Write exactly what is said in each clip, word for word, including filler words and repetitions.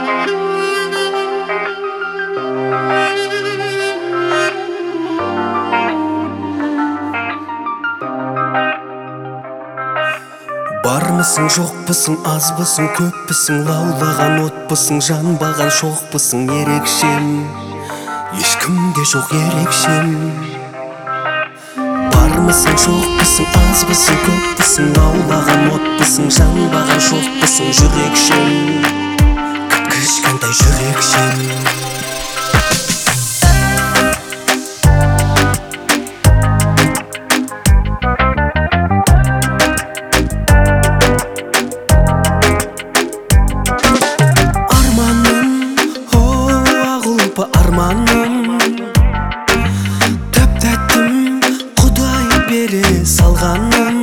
Бармысың, жоқпысың, азбысың, көппісің, лаулаған отпысың, жанбаған шоқпысың, ерекшем, ешкімде жоқ ерекшем. Бармысың, жоқпысың, азбысың, көппісің, лаулаған отпысың, жанбаған шоқпысың, жүрекшем, кішкентай жүрекшем. Арманым тәп-тәттім, Құдай бере салғаным.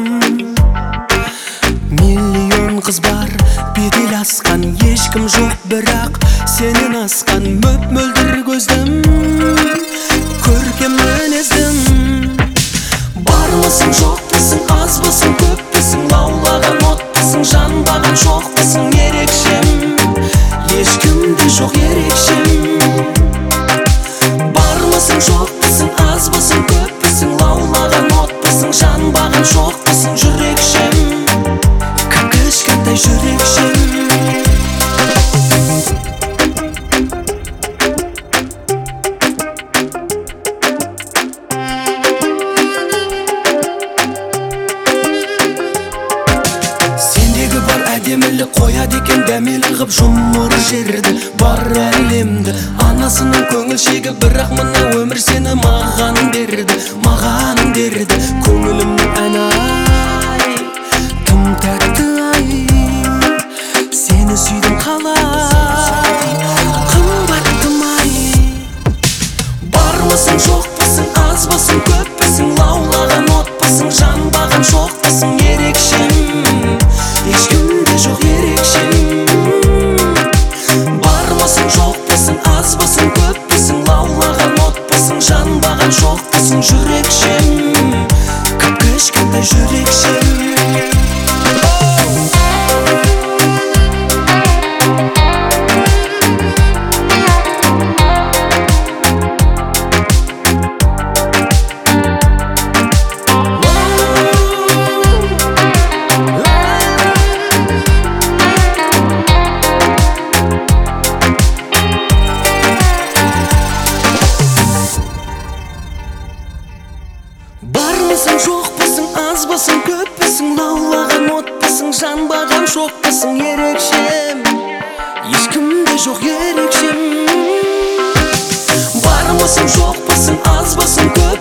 Миллион қыз бар, бедел асқан, ешкім жоқ, бірақ сенен асқан. Мөп-мөлдір көздім, көркем мінездім. Бармысың, жоқпысың, азбысың, көппісің, лаулаған отпысың, жанбаған шоқпысың, ерекшем, ешкімде жоқ ерекшем. Бармысың, жоқпысың, азбысың, көппісің, лаулаған отпысың, жанбаған шоқпысың, жүрекшем, кішкентай жүрекшем. Сендегі бар әдемілік қояды екен дәмелі ғып жұмыр жерді, бар әлемді. Анасының көңілшегі, бірақ мына өмір сені маған берді, маған берді. Көңілімнің әні ай, тым тәтті ай, сені сүйдім қалай, қымбаттым ай. Бармысың, жоқпысың, азбысың, көппісің, лаулаған отпысың, жанбаған шоқпысың, ерекшем, ешкімде жоқ ерекшем. Бармысың, жоқпысың, азбысың, көппісің, лаулаған отпысың, жанбаған шоқпысың, жүрекшем, кішкентай жүрекшем. Бармысың, жоқпысың, азбысың, көппісің, лаулаған отпысың, жанбаған шоқпысың, ерекшем, ешкімде жоқ ерекшем. Бармысың, жоқпысың, азбысың, көппісің,